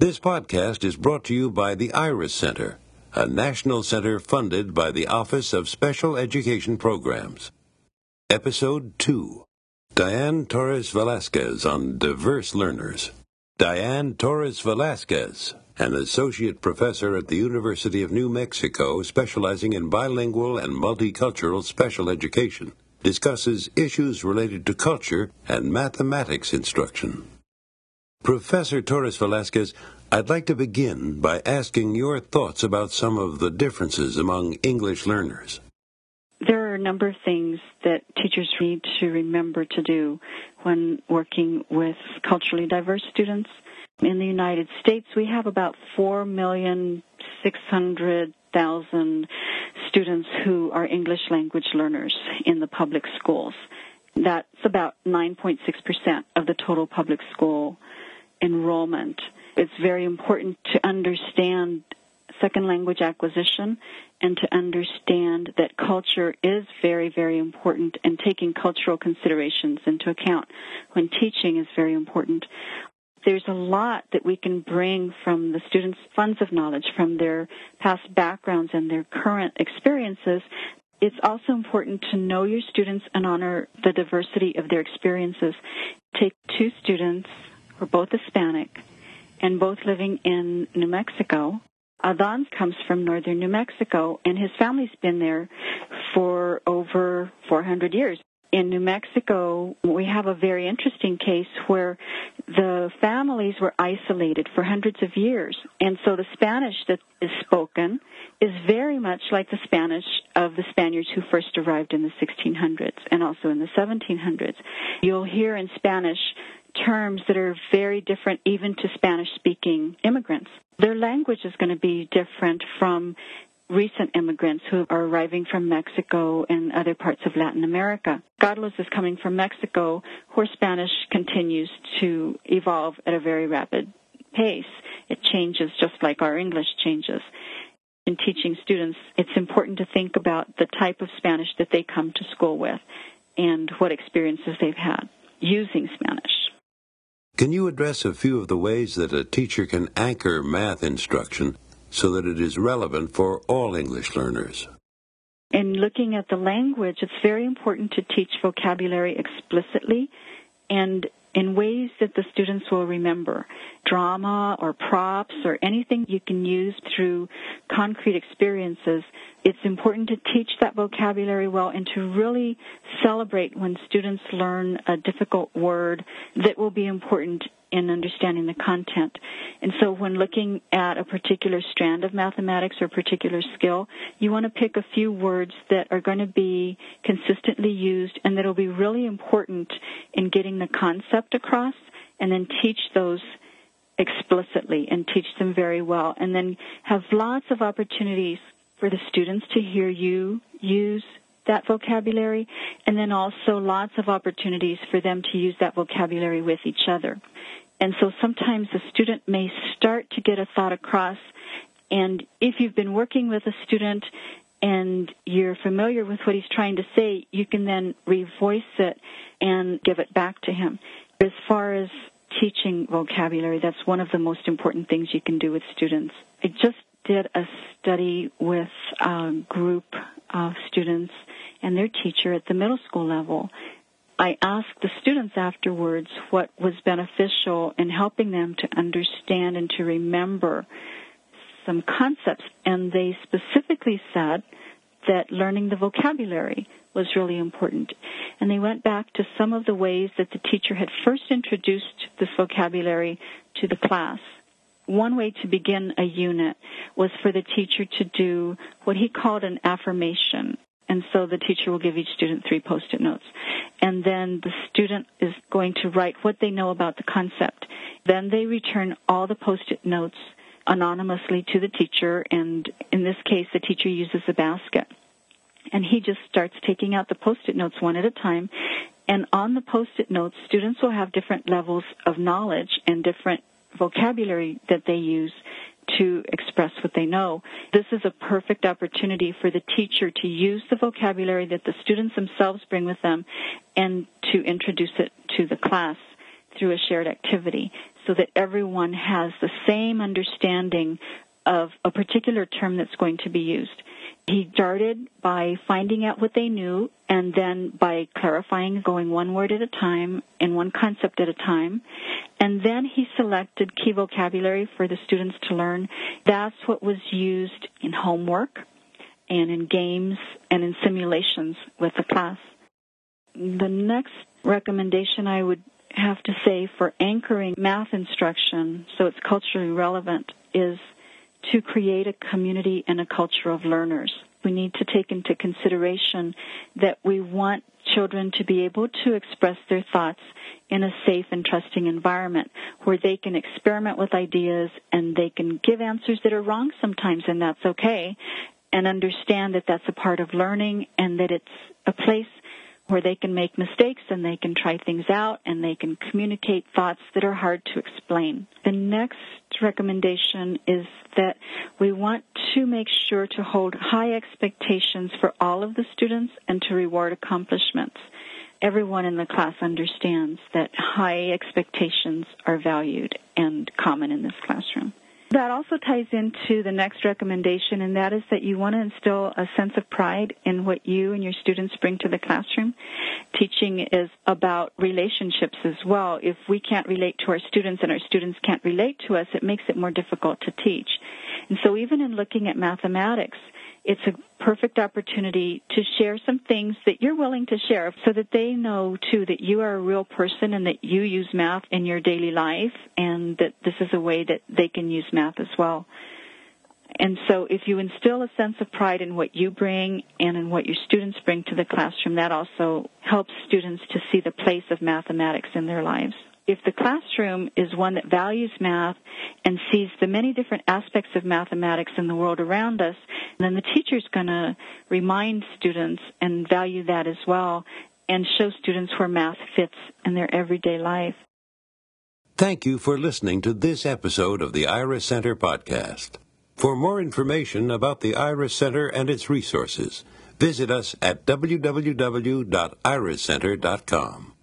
This podcast is brought to you by the Iris Center, a national center funded by the Office of Special Education Programs. Episode 2. Diane Torres Velasquez on Diverse Learners. Diane Torres Velasquez, an associate professor at the University of New Mexico specializing in bilingual and multicultural special education, discusses issues related to culture and mathematics instruction. Professor Torres Velasquez, I'd like to begin by asking your thoughts about some of the differences among English learners. There are a number of things that teachers need to remember to do when working with culturally diverse students. In the United States, we have about 4,600,000 students who are English language learners in the public schools. That's about 9.6% of the total public school enrollment. It's very important to understand second language acquisition and to understand that culture is very, very important, and taking cultural considerations into account when teaching is very important. There's a lot that we can bring from the students' funds of knowledge, from their past backgrounds and their current experiences. It's also important to know your students and honor the diversity of their experiences. Take two students who are both Hispanic and both living in New Mexico. Adán comes from northern New Mexico, and his family's been there for over 400 years. In New Mexico, we have a very interesting case where the families were isolated for hundreds of years, and so the Spanish that is spoken is very much like the Spanish of the Spaniards who first arrived in the 1600s and also in the 1700s. You'll hear in Spanish terms that are very different even to Spanish-speaking immigrants. Their language is going to be different from recent immigrants who are arriving from Mexico and other parts of Latin America. Carlos is coming from Mexico, where Spanish continues to evolve at a very rapid pace. It changes just like our English changes. In teaching students, it's important to think about the type of Spanish that they come to school with and what experiences they've had using Spanish. Can you address a few of the ways that a teacher can anchor math instruction so that it is relevant for all English learners? In looking at the language, it's very important to teach vocabulary explicitly and in ways that the students will remember. Drama or props or anything you can use through concrete experiences. It's important to teach that vocabulary well and to really celebrate when students learn a difficult word that will be important in understanding the content. And so when looking at a particular strand of mathematics or particular skill, you want to pick a few words that are going to be consistently used and that will be really important in getting the concept across, and then teach those explicitly and teach them very well, and then have lots of opportunities for the students to hear you use that vocabulary, and then also lots of opportunities for them to use that vocabulary with each other. And so sometimes a student may start to get a thought across, and if you've been working with a student and you're familiar with what he's trying to say, you can then revoice it and give it back to him. As far as teaching vocabulary, that's one of the most important things you can do with students. I just did a study with a group of students and their teacher at the middle school level. I asked the students afterwards what was beneficial in helping them to understand and to remember some concepts, and they specifically said that learning the vocabulary was really important. And they went back to some of the ways that the teacher had first introduced this vocabulary to the class. One way to begin a unit was for the teacher to do what he called an affirmation. And so the teacher will give each student 3 Post-it notes. And then the student is going to write what they know about the concept. Then they return all the Post-it notes anonymously to the teacher, and in this case, the teacher uses a basket. And he just starts taking out the Post-it notes one at a time. And on the Post-it notes, students will have different levels of knowledge and different vocabulary that they use to express what they know. This is a perfect opportunity for the teacher to use the vocabulary that the students themselves bring with them and to introduce it to the class through a shared activity. so that everyone has the same understanding of a particular term that's going to be used. He started by finding out what they knew and then by clarifying, going one word at a time and one concept at a time. And then he selected key vocabulary for the students to learn. That's what was used in homework and in games and in simulations with the class. The next recommendation I would have to say for anchoring math instruction so it's culturally relevant is to create a community and a culture of learners. We need to take into consideration that we want children to be able to express their thoughts in a safe and trusting environment where they can experiment with ideas and they can give answers that are wrong sometimes, and that's okay, and understand that that's a part of learning and that it's a place where they can make mistakes and they can try things out and they can communicate thoughts that are hard to explain. The next recommendation is that we want to make sure to hold high expectations for all of the students and to reward accomplishments. Everyone in the class understands that high expectations are valued and common in this classroom. That also ties into the next recommendation, and that is that you want to instill a sense of pride in what you and your students bring to the classroom. Teaching is about relationships as well. If we can't relate to our students and our students can't relate to us, it makes it more difficult to teach. And so even in looking at mathematics, it's a perfect opportunity to share some things that you're willing to share so that they know, too, that you are a real person and that you use math in your daily life and that this is a way that they can use math as well. And so if you instill a sense of pride in what you bring and in what your students bring to the classroom, that also helps students to see the place of mathematics in their lives. If the classroom is one that values math and sees the many different aspects of mathematics in the world around us, then the teacher's going to remind students and value that as well and show students where math fits in their everyday life. Thank you for listening to this episode of the Iris Center podcast. For more information about the Iris Center and its resources, visit us at www.iriscenter.com.